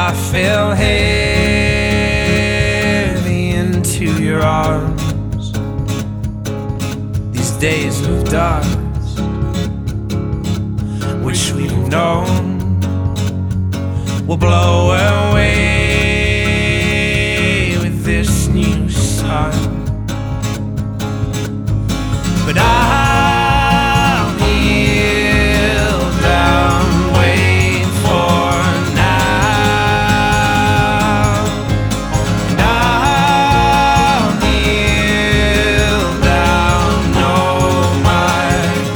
I fell heavy into your arms. These days of dust, which we've known, will blow away with this new sun. But I'll kneel down, wait for now. And I'll kneel down, know my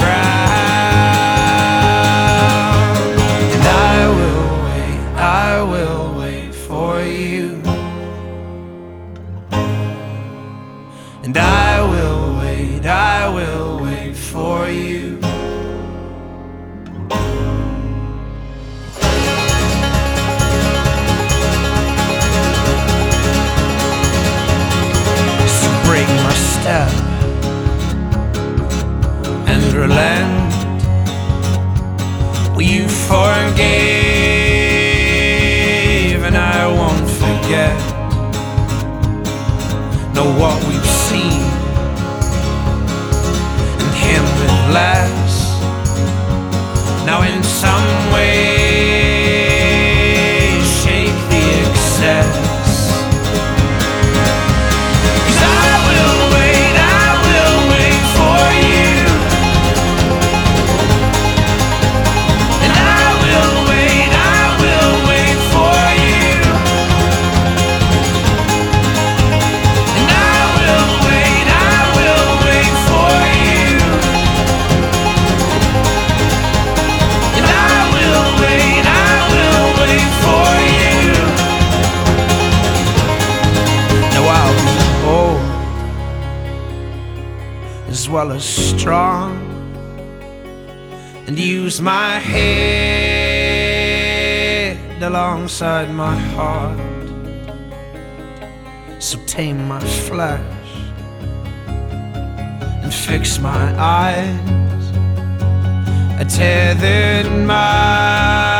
ground. And I will wait for you. And I will wait for you. So break my step and relent. Well, you forgave and I won't forget. Know what we've seen, and him with less. Now in some way shake the excess. 'Cause I will wait for you. And I will wait for you. And I will wait for you. And I will wait for you. Now I'll be old as well as strong, and use my head alongside my heart. So tame my flesh and fix my eyes. I tethered my